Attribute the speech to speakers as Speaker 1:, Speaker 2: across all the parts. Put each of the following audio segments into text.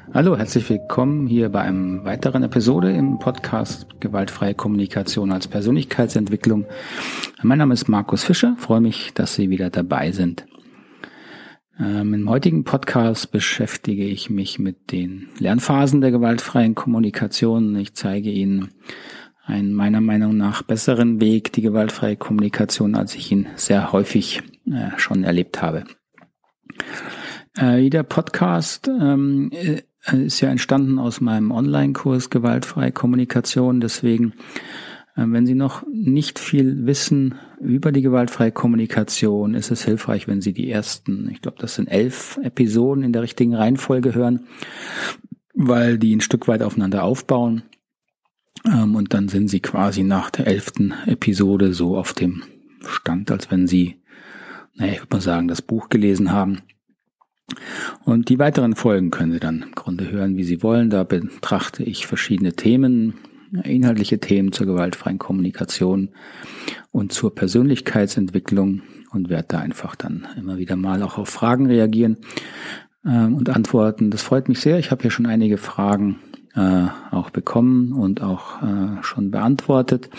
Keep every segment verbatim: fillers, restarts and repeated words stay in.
Speaker 1: Hallo, herzlich willkommen hier bei einer weiteren Episode im Podcast Gewaltfreie Kommunikation als Persönlichkeitsentwicklung. Mein Name ist Markus Fischer, freue mich, dass Sie wieder dabei sind. Ähm, Im heutigen Podcast beschäftige ich mich mit den Lernphasen der gewaltfreien Kommunikation. Ich zeige Ihnen einen meiner Meinung nach besseren Weg, die gewaltfreie Kommunikation, als ich ihn sehr häufig äh, schon erlebt habe. Äh, jeder Podcast ähm, ist ja entstanden aus meinem Online-Kurs Gewaltfreie Kommunikation. Deswegen, äh, wenn Sie noch nicht viel wissen über die gewaltfreie Kommunikation, ist es hilfreich, wenn Sie die ersten, ich glaube, das sind elf Episoden in der richtigen Reihenfolge hören, weil die ein Stück weit aufeinander aufbauen. Ähm, und dann sind Sie quasi nach der elften Episode so auf dem Stand, als wenn Sie, naja, ich würde mal sagen, das Buch gelesen haben. Und die weiteren Folgen können Sie dann im Grunde hören, wie Sie wollen. Da betrachte ich verschiedene Themen, inhaltliche Themen zur gewaltfreien Kommunikation und zur Persönlichkeitsentwicklung und werde da einfach dann immer wieder mal auch auf Fragen reagieren ähm, und antworten. Das freut mich sehr. Ich habe hier schon einige Fragen äh, auch bekommen und auch äh, schon beantwortet.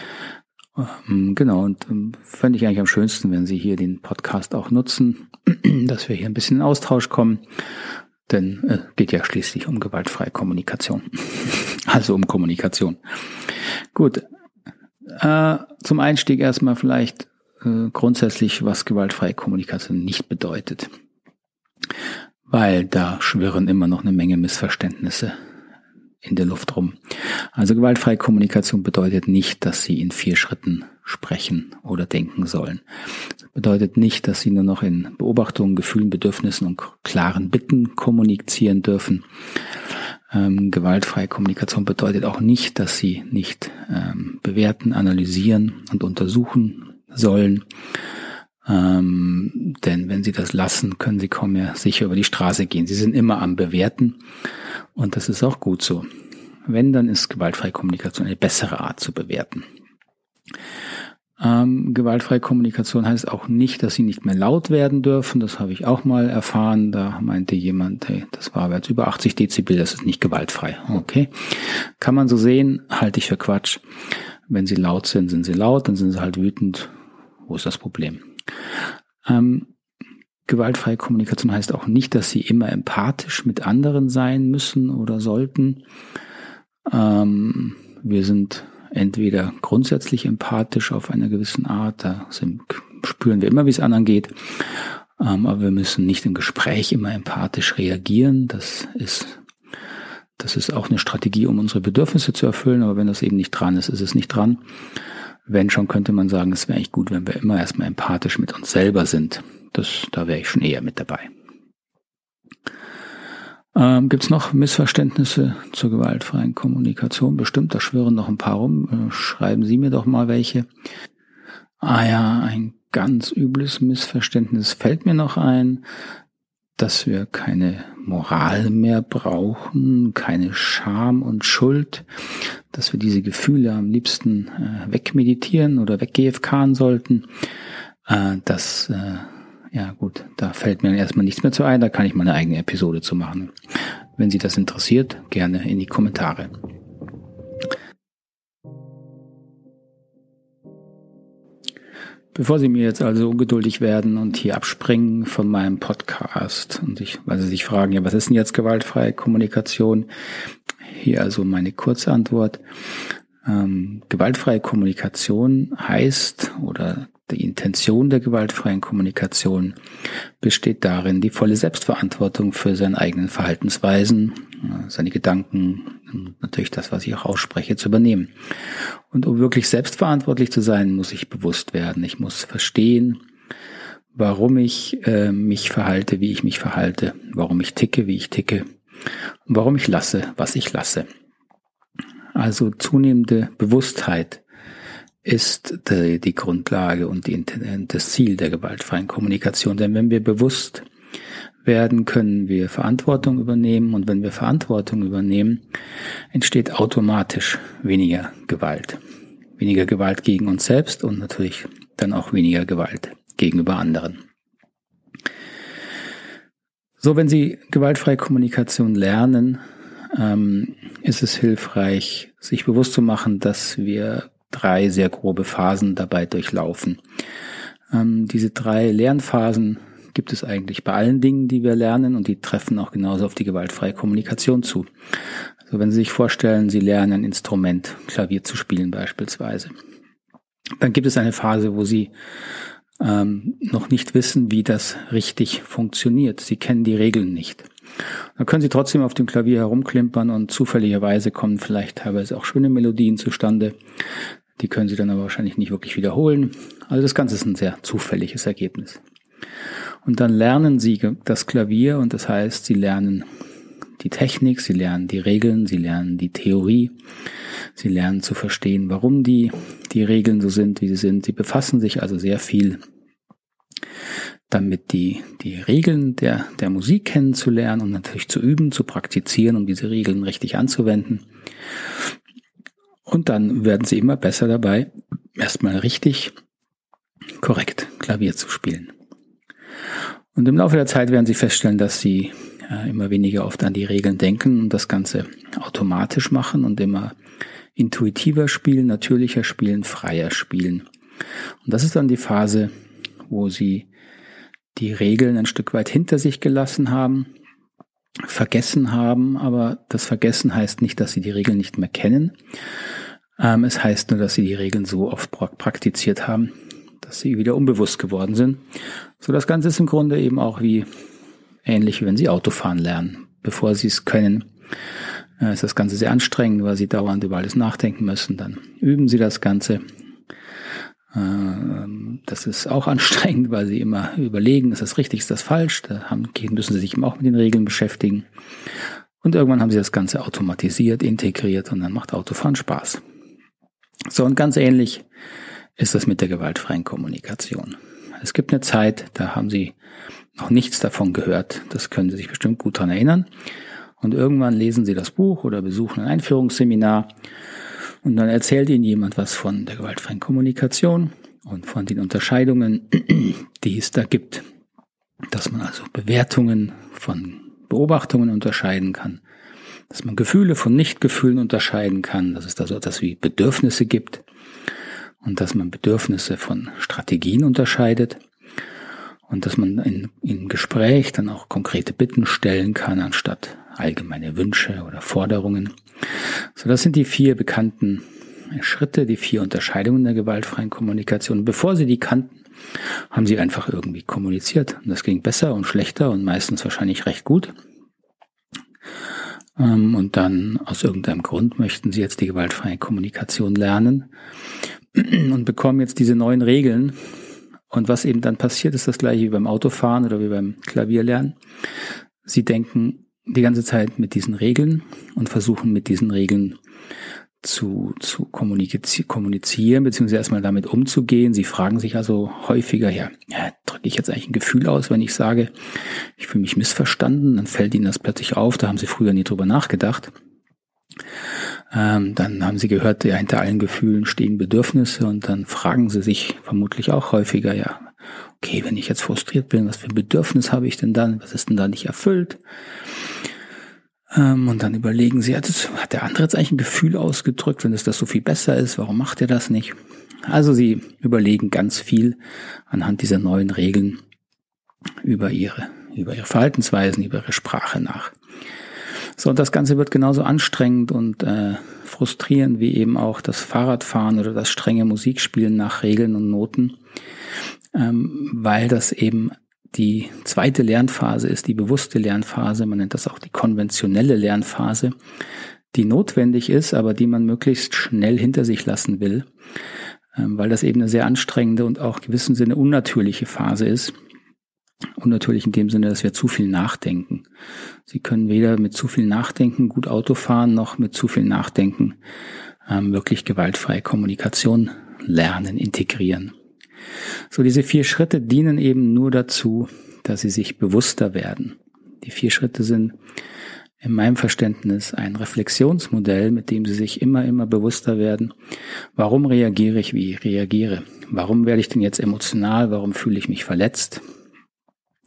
Speaker 1: Genau, und ähm, fände ich eigentlich am schönsten, wenn Sie hier den Podcast auch nutzen, dass wir hier ein bisschen in Austausch kommen, denn es äh, geht ja schließlich um gewaltfreie Kommunikation, also um Kommunikation. Gut, äh, zum Einstieg erstmal vielleicht äh, grundsätzlich, was gewaltfreie Kommunikation nicht bedeutet, weil da schwirren immer noch eine Menge Missverständnisse in der Luft rum. Also gewaltfreie Kommunikation bedeutet nicht, dass Sie in vier Schritten sprechen oder denken sollen. Das bedeutet nicht, dass Sie nur noch in Beobachtungen, Gefühlen, Bedürfnissen und klaren Bitten kommunizieren dürfen. Ähm, gewaltfreie Kommunikation bedeutet auch nicht, dass Sie nicht ähm, bewerten, analysieren und untersuchen sollen. Ähm, denn wenn Sie das lassen, können Sie kaum mehr sicher über die Straße gehen. Sie sind immer am Bewerten und das ist auch gut so. Wenn, dann ist gewaltfreie Kommunikation eine bessere Art zu bewerten. Ähm, gewaltfreie Kommunikation heißt auch nicht, dass Sie nicht mehr laut werden dürfen. Das habe ich auch mal erfahren. Da meinte jemand, hey, das war jetzt über achtzig Dezibel, das ist nicht gewaltfrei. Okay, kann man so sehen, halte ich für Quatsch. Wenn Sie laut sind, sind Sie laut, dann sind Sie halt wütend. Wo ist das Problem? Ähm, gewaltfreie Kommunikation heißt auch nicht, dass Sie immer empathisch mit anderen sein müssen oder sollten. Ähm, wir sind entweder grundsätzlich empathisch auf einer gewissen Art, da sind, spüren wir immer, wie es anderen geht, ähm, aber wir müssen nicht im Gespräch immer empathisch reagieren. Das ist, das ist auch eine Strategie, um unsere Bedürfnisse zu erfüllen, aber wenn das eben nicht dran ist, ist es nicht dran. Wenn schon, könnte man sagen, es wäre eigentlich gut, wenn wir immer erstmal empathisch mit uns selber sind. Das, da wäre ich schon eher mit dabei. Ähm, Gibt es noch Missverständnisse zur gewaltfreien Kommunikation? Bestimmt, da schwirren noch ein paar rum. Äh, schreiben Sie mir doch mal welche. Ah ja, ein ganz übles Missverständnis fällt mir noch ein, dass wir keine Moral mehr brauchen, keine Scham und Schuld, dass wir diese Gefühle am liebsten äh, wegmeditieren oder weg-G F K'n sollten. Äh, das, äh, ja gut, da fällt mir erstmal nichts mehr zu ein, da kann ich mal eine eigene Episode zu machen. Wenn Sie das interessiert, gerne in die Kommentare. Bevor Sie mir jetzt also ungeduldig werden und hier abspringen von meinem Podcast und ich, weil Sie sich fragen, ja, was ist denn jetzt gewaltfreie Kommunikation? Hier also meine Kurzantwort. Ähm, gewaltfreie Kommunikation heißt, oder die Intention der gewaltfreien Kommunikation besteht darin, die volle Selbstverantwortung für seine eigenen Verhaltensweisen, seine Gedanken und natürlich das, was ich auch ausspreche, zu übernehmen. Und um wirklich selbstverantwortlich zu sein, muss ich bewusst werden. Ich muss verstehen, warum ich äh, mich verhalte, wie ich mich verhalte, warum ich ticke, wie ich ticke und warum ich lasse, was ich lasse. Also zunehmende Bewusstheit ist die, die Grundlage und die, das Ziel der gewaltfreien Kommunikation. Denn wenn wir bewusst werden, können wir Verantwortung übernehmen. Und wenn wir Verantwortung übernehmen, entsteht automatisch weniger Gewalt. Weniger Gewalt gegen uns selbst und natürlich dann auch weniger Gewalt gegenüber anderen. So, wenn Sie gewaltfreie Kommunikation lernen, ähm, ist es hilfreich, sich bewusst zu machen, dass wir drei sehr grobe Phasen dabei durchlaufen. Ähm, diese drei Lernphasen gibt es eigentlich bei allen Dingen, die wir lernen, und die treffen auch genauso auf die gewaltfreie Kommunikation zu. Also wenn Sie sich vorstellen, Sie lernen ein Instrument, Klavier zu spielen beispielsweise, dann gibt es eine Phase, wo Sie ähm, noch nicht wissen, wie das richtig funktioniert. Sie kennen die Regeln nicht. Dann können Sie trotzdem auf dem Klavier herumklimpern und zufälligerweise kommen vielleicht teilweise auch schöne Melodien zustande. Die können Sie dann aber wahrscheinlich nicht wirklich wiederholen. Also das Ganze ist ein sehr zufälliges Ergebnis. Und dann lernen Sie das Klavier, und das heißt, Sie lernen die Technik, Sie lernen die Regeln, Sie lernen die Theorie, Sie lernen zu verstehen, warum die, die Regeln so sind, wie sie sind. Sie befassen sich also sehr viel damit, die, die Regeln der, der Musik kennenzulernen und natürlich zu üben, zu praktizieren, um diese Regeln richtig anzuwenden. Und dann werden Sie immer besser dabei, erstmal richtig korrekt Klavier zu spielen. Und im Laufe der Zeit werden Sie feststellen, dass Sie äh, immer weniger oft an die Regeln denken und das Ganze automatisch machen und immer intuitiver spielen, natürlicher spielen, freier spielen. Und das ist dann die Phase, wo Sie die Regeln ein Stück weit hinter sich gelassen haben, vergessen haben, aber das Vergessen heißt nicht, dass Sie die Regeln nicht mehr kennen. Ähm, es heißt nur, dass Sie die Regeln so oft praktiziert haben, dass sie wieder unbewusst geworden sind. So, das Ganze ist im Grunde eben auch wie ähnlich, wie wenn Sie Autofahren lernen. Bevor Sie es können, äh, ist das Ganze sehr anstrengend, weil Sie dauernd über alles nachdenken müssen. Dann üben Sie das Ganze. Äh, das ist auch anstrengend, weil Sie immer überlegen, ist das richtig, ist das falsch? Da haben, müssen Sie sich eben auch mit den Regeln beschäftigen. Und irgendwann haben Sie das Ganze automatisiert, integriert, und dann macht Autofahren Spaß. So, und ganz ähnlich ist das mit der gewaltfreien Kommunikation. Es gibt eine Zeit, da haben Sie noch nichts davon gehört. Das können Sie sich bestimmt gut daran erinnern. Und irgendwann lesen Sie das Buch oder besuchen ein Einführungsseminar und dann erzählt Ihnen jemand was von der gewaltfreien Kommunikation und von den Unterscheidungen, die es da gibt. Dass man also Bewertungen von Beobachtungen unterscheiden kann, dass man Gefühle von Nichtgefühlen unterscheiden kann, dass es da so etwas wie Bedürfnisse gibt. Und dass man Bedürfnisse von Strategien unterscheidet und dass man in, im Gespräch dann auch konkrete Bitten stellen kann, anstatt allgemeine Wünsche oder Forderungen. So, das sind die vier bekannten Schritte, die vier Unterscheidungen der gewaltfreien Kommunikation. Bevor Sie die kannten, haben Sie einfach irgendwie kommuniziert. Und das ging besser und schlechter und meistens wahrscheinlich recht gut. Und dann aus irgendeinem Grund möchten Sie jetzt die gewaltfreie Kommunikation lernen und bekommen jetzt diese neuen Regeln. Und was eben dann passiert, ist das gleiche wie beim Autofahren oder wie beim Klavierlernen. Sie denken die ganze Zeit mit diesen Regeln und versuchen mit diesen Regeln zu, zu kommunizieren, kommunizieren, beziehungsweise erstmal damit umzugehen. Sie fragen sich also häufiger, ja, ja drücke ich jetzt eigentlich ein Gefühl aus, wenn ich sage, ich fühle mich missverstanden, dann fällt Ihnen das plötzlich auf, da haben Sie früher nie drüber nachgedacht. Ähm, dann haben Sie gehört, ja, hinter allen Gefühlen stehen Bedürfnisse, und dann fragen Sie sich vermutlich auch häufiger, ja, okay, wenn ich jetzt frustriert bin, was für ein Bedürfnis habe ich denn dann? Was ist denn da nicht erfüllt? Ähm, und dann überlegen Sie, hat, das, hat der andere jetzt eigentlich ein Gefühl ausgedrückt, wenn es das so viel besser ist? Warum macht er das nicht? Also Sie überlegen ganz viel anhand dieser neuen Regeln über Ihre, über Ihre Verhaltensweisen, über Ihre Sprache nach. So, und das Ganze wird genauso anstrengend und äh, frustrierend wie eben auch das Fahrradfahren oder das strenge Musikspielen nach Regeln und Noten, ähm, weil das eben die zweite Lernphase ist, die bewusste Lernphase. Man nennt das auch die konventionelle Lernphase, die notwendig ist, aber die man möglichst schnell hinter sich lassen will, ähm, weil das eben eine sehr anstrengende und auch in gewissem Sinne unnatürliche Phase ist. Unnatürlich in dem Sinne, dass wir zu viel nachdenken. Sie können weder mit zu viel Nachdenken gut Auto fahren, noch mit zu viel Nachdenken ähm, wirklich gewaltfreie Kommunikation lernen, integrieren. So, diese vier Schritte dienen eben nur dazu, dass Sie sich bewusster werden. Die vier Schritte sind in meinem Verständnis ein Reflexionsmodell, mit dem Sie sich immer, immer bewusster werden. Warum reagiere ich, wie ich reagiere? Warum werde ich denn jetzt emotional? Warum fühle ich mich verletzt?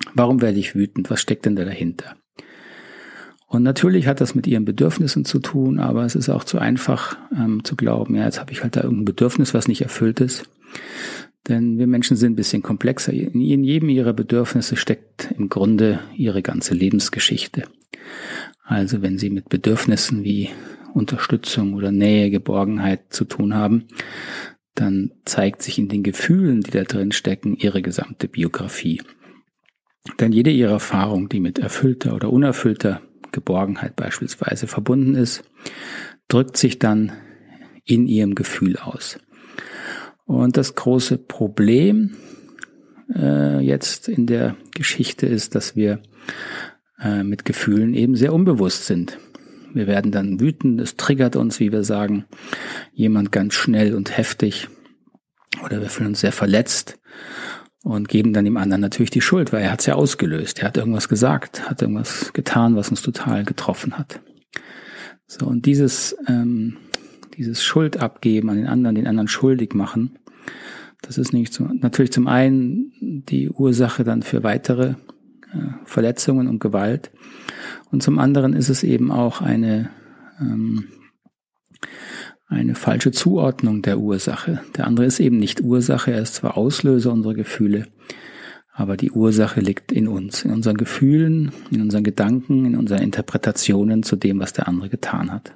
Speaker 1: Warum werde ich wütend? Was steckt denn da dahinter? Und natürlich hat das mit ihren Bedürfnissen zu tun, aber es ist auch zu einfach ähm, zu glauben, ja, jetzt habe ich halt da irgendein Bedürfnis, was nicht erfüllt ist. Denn wir Menschen sind ein bisschen komplexer. In jedem ihrer Bedürfnisse steckt im Grunde ihre ganze Lebensgeschichte. Also wenn sie mit Bedürfnissen wie Unterstützung oder Nähe, Geborgenheit zu tun haben, dann zeigt sich in den Gefühlen, die da drin stecken, ihre gesamte Biografie. Denn jede ihrer Erfahrung, die mit erfüllter oder unerfüllter Geborgenheit beispielsweise verbunden ist, drückt sich dann in ihrem Gefühl aus. Und das große Problem äh, jetzt in der Geschichte ist, dass wir äh, mit Gefühlen eben sehr unbewusst sind. Wir werden dann wütend, es triggert uns, wie wir sagen, jemand ganz schnell und heftig, oder wir fühlen uns sehr verletzt und geben dann dem anderen natürlich die Schuld, weil er hat es ja ausgelöst. Er hat irgendwas gesagt, hat irgendwas getan, was uns total getroffen hat. So, und dieses ähm, dieses Schuld abgeben an den anderen, den anderen schuldig machen, das ist nicht so, natürlich zum einen die Ursache dann für weitere äh, Verletzungen und Gewalt, und zum anderen ist es eben auch eine ähm, eine falsche Zuordnung der Ursache. Der andere ist eben nicht Ursache, er ist zwar Auslöser unserer Gefühle, aber die Ursache liegt in uns, in unseren Gefühlen, in unseren Gedanken, in unseren Interpretationen zu dem, was der andere getan hat.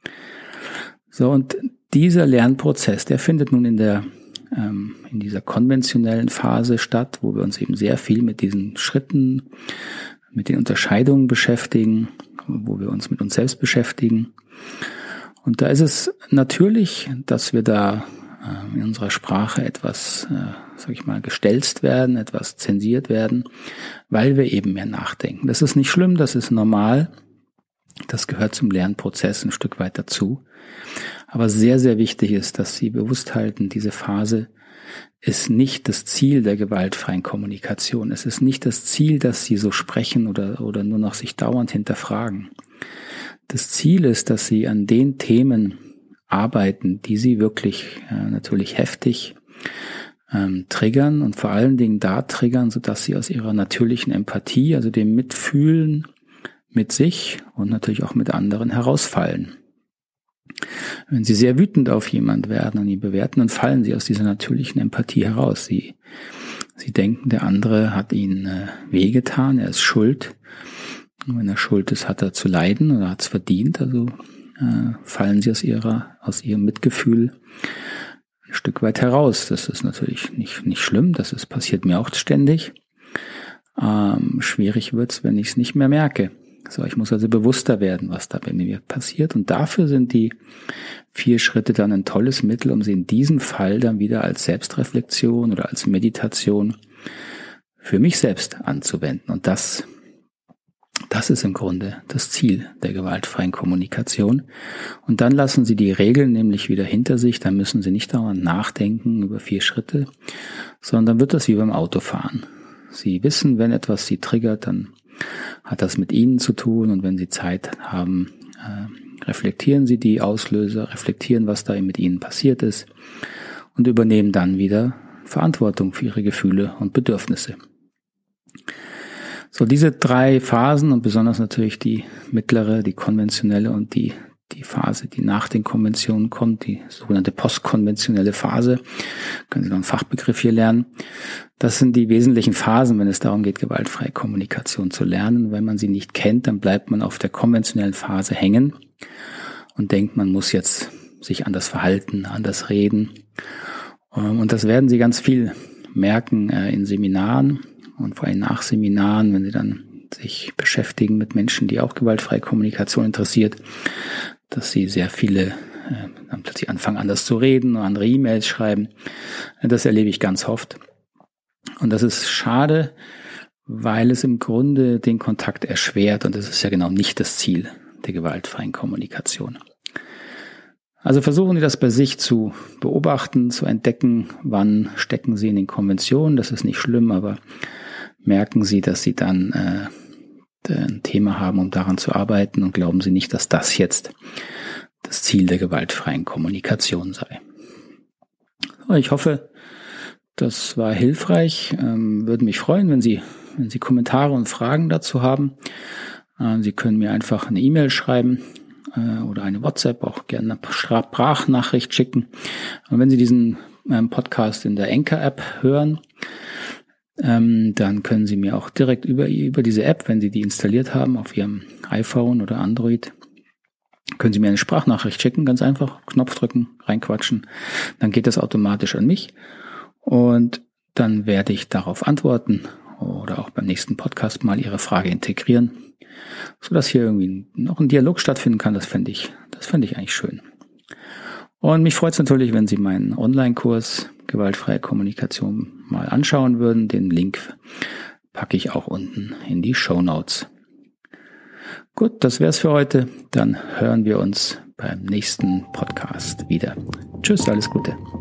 Speaker 1: So, und dieser Lernprozess, der findet nun in der ähm, in dieser konventionellen Phase statt, wo wir uns eben sehr viel mit diesen Schritten, mit den Unterscheidungen beschäftigen, wo wir uns mit uns selbst beschäftigen. Und da ist es natürlich, dass wir da äh, in unserer Sprache etwas, äh, sag ich mal, gestelzt werden, etwas zensiert werden, weil wir eben mehr nachdenken. Das ist nicht schlimm, das ist normal. Das gehört zum Lernprozess ein Stück weit dazu. Aber sehr, sehr wichtig ist, dass Sie bewusst halten, diese Phase ist nicht das Ziel der gewaltfreien Kommunikation. Es ist nicht das Ziel, dass Sie so sprechen oder, oder nur noch sich dauernd hinterfragen. Das Ziel ist, dass Sie an den Themen arbeiten, die Sie wirklich äh, natürlich heftig ähm, triggern und vor allen Dingen da triggern, sodass Sie aus Ihrer natürlichen Empathie, also dem Mitfühlen mit sich und natürlich auch mit anderen herausfallen. Wenn Sie sehr wütend auf jemand werden und ihn bewerten, dann fallen Sie aus dieser natürlichen Empathie heraus. Sie, Sie denken, der andere hat Ihnen äh, wehgetan, er ist schuld. Und wenn er schuld ist, hat er zu leiden oder hat es verdient. Also äh, fallen Sie aus Ihrer, aus Ihrem Mitgefühl ein Stück weit heraus. Das ist natürlich nicht, nicht schlimm, das ist, passiert mir auch ständig. Ähm, schwierig wird's, wenn ich es nicht mehr merke. So, ich muss also bewusster werden, was da bei mir passiert. Und dafür sind die vier Schritte dann ein tolles Mittel, um sie in diesem Fall dann wieder als Selbstreflexion oder als Meditation für mich selbst anzuwenden. Und das, das ist im Grunde das Ziel der gewaltfreien Kommunikation. Und dann lassen Sie die Regeln nämlich wieder hinter sich. Dann müssen Sie nicht dauernd nachdenken über vier Schritte, sondern dann wird das wie beim Autofahren. Sie wissen, wenn etwas Sie triggert, dann hat das mit Ihnen zu tun, und wenn Sie Zeit haben, äh, reflektieren Sie die Auslöser, reflektieren, was da mit Ihnen passiert ist, und übernehmen dann wieder Verantwortung für Ihre Gefühle und Bedürfnisse. So, diese drei Phasen und besonders natürlich die mittlere, die konventionelle und die die Phase, die nach den Konventionen kommt, die sogenannte postkonventionelle Phase, können Sie noch einen Fachbegriff hier lernen. Das sind die wesentlichen Phasen, wenn es darum geht, gewaltfreie Kommunikation zu lernen. Wenn man sie nicht kennt, dann bleibt man auf der konventionellen Phase hängen und denkt, man muss jetzt sich anders verhalten, anders reden. Und das werden Sie ganz viel merken in Seminaren und vor allem nach Seminaren, wenn Sie dann sich beschäftigen mit Menschen, die auch gewaltfreie Kommunikation interessiert, dass sie sehr viele äh, dann plötzlich anfangen, anders zu reden oder andere E-Mails schreiben. Das erlebe ich ganz oft. Und das ist schade, weil es im Grunde den Kontakt erschwert, und das ist ja genau nicht das Ziel der gewaltfreien Kommunikation. Also versuchen Sie das bei sich zu beobachten, zu entdecken, wann stecken Sie in den Konventionen. Das ist nicht schlimm, aber merken Sie, dass Sie dann äh, ein Thema haben, um daran zu arbeiten, und glauben Sie nicht, dass das jetzt das Ziel der gewaltfreien Kommunikation sei. Ich hoffe, das war hilfreich. Ähm, würde mich freuen, wenn Sie wenn Sie Kommentare und Fragen dazu haben. Äh, Sie können mir einfach eine E-Mail schreiben äh, oder eine WhatsApp, auch gerne eine Sprachnachricht schicken. Und wenn Sie diesen ähm, Podcast in der Anchor-App hören, ähm, dann können Sie mir auch direkt über, über diese App, wenn Sie die installiert haben auf Ihrem iPhone oder Android, können Sie mir eine Sprachnachricht schicken, ganz einfach, Knopf drücken, reinquatschen, dann geht das automatisch an mich und dann werde ich darauf antworten oder auch beim nächsten Podcast mal Ihre Frage integrieren, sodass hier irgendwie noch ein Dialog stattfinden kann. Das fände ich, das fände ich eigentlich schön. Und mich freut es natürlich, wenn Sie meinen Online-Kurs Gewaltfreie Kommunikation mal anschauen würden. Den Link packe ich auch unten in die Shownotes. Gut, das wär's für heute. Dann hören wir uns beim nächsten Podcast wieder. Tschüss, alles Gute.